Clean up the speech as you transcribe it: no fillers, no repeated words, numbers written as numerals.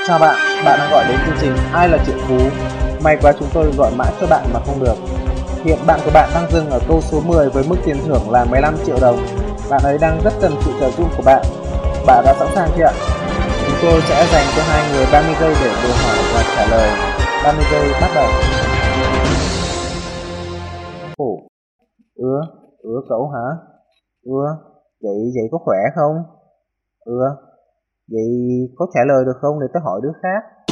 Chào bạn, bạn đang gọi đến chương trình Ai là triệu phú? May quá chúng tôi gọi mãi cho bạn mà không được. Hiện bạn của bạn đang dừng ở câu số 10 với mức tiền thưởng là 15 triệu đồng. Bạn ấy đang rất cần sự trợ giúp của bạn. Bạn đã sẵn sàng chưa ạ? Chúng tôi sẽ dành cho hai người 30 giây để câu hỏi và trả lời. 30 giây bắt đầu. Ồ, cậu hả? Vậy có khỏe không? Vậy có trả lời được không để tớ hỏi đứa khác?